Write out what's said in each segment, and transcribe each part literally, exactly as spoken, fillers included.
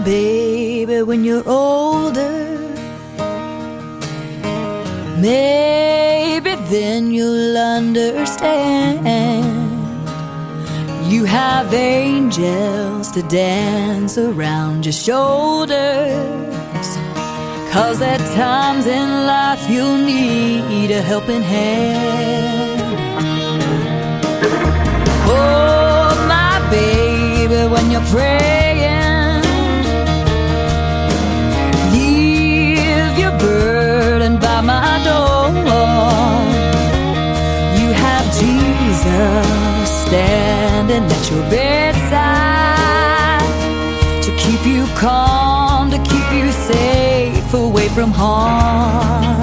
baby, when you're older, maybe then you'll understand. You have angels to dance around your shoulders, 'cause at times in life you'll need a helping hand. Oh, my baby, when you're praying, leave your burden by my door. You have Jesus standing at your bedside to keep you calm, to keep you safe away from harm.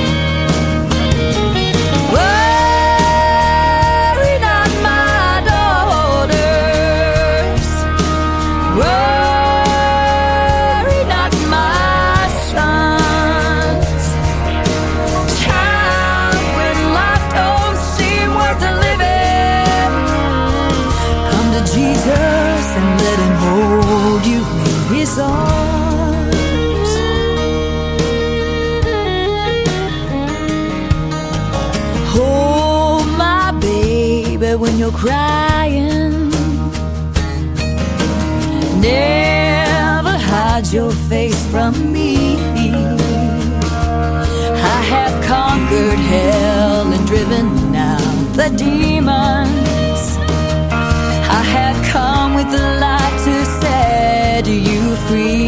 Worry not, my daughters. Worry not, my sons. Child, when life don't seem worth the living, come to Jesus and let him hold you in his arms. Oh, my baby, when you're crying, never hide your face from me. I have conquered hell and driven out the demons. I have come with the light to set you free.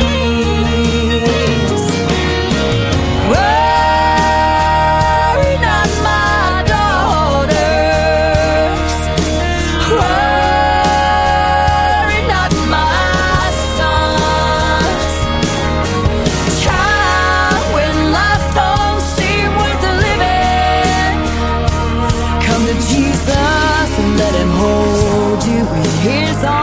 Worry not, my daughters. Worry not, my sons. Child, when life don't seem worth the living, come to Jesus and let him hold you in his arms.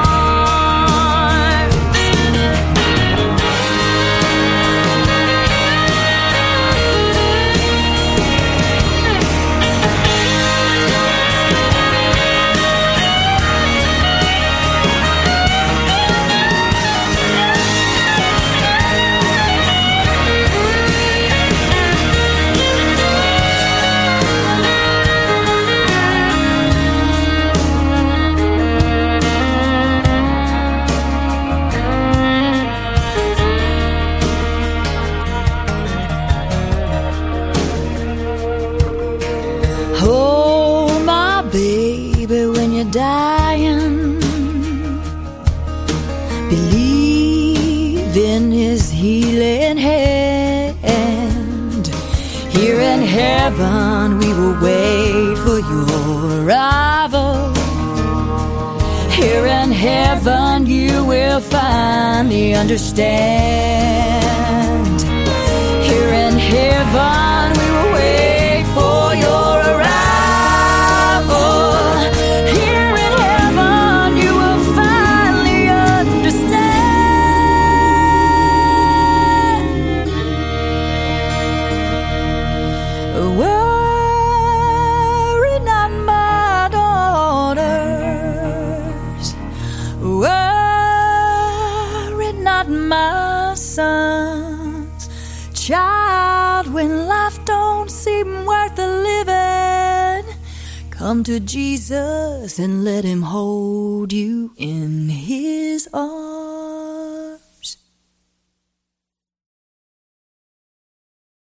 Oh, my baby, when you're dying, believe in his healing hand. Here in heaven we will wait for your arrival. Here in heaven you will finally understand. Here in heaven we will wait for your arrival. Here in heaven you will finally understand. Worry not, my daughters. Worry not, my sons. Child, when life don't seem worth the living, come to Jesus and let him hold you in his arms.